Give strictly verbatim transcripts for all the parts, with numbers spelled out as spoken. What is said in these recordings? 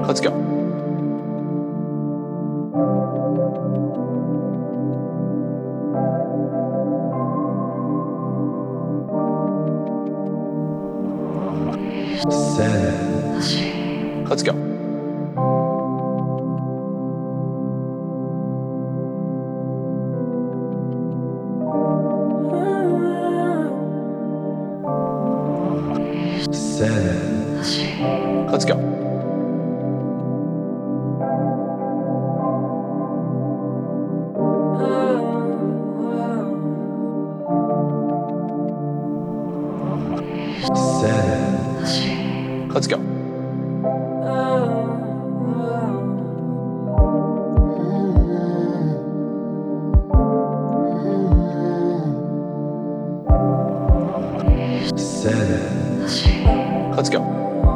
Let's go. Seven. Let's go. Seven. Let's go. Seven. Let's go. Seven. Let's go.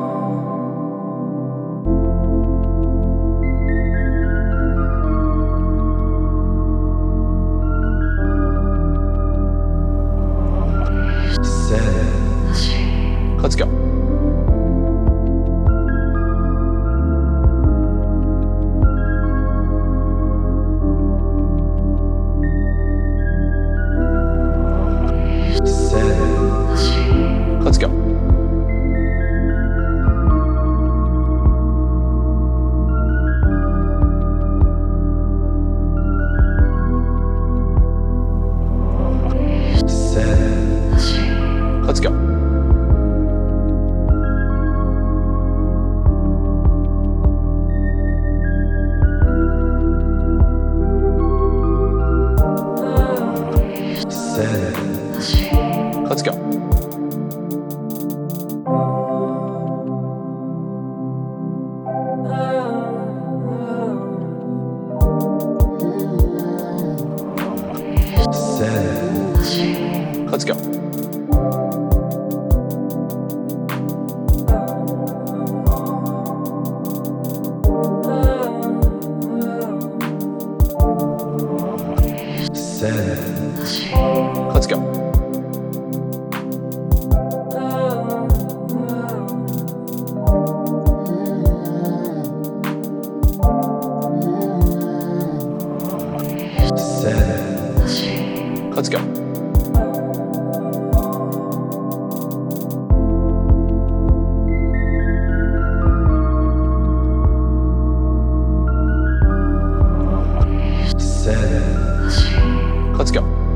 Seven. Let's go. Seven. Let's go. Seven. Let's go. Seven. Let's go. Seven. Let's go. Seven. Let's go. Seven. Let's go. Seven. Let's go.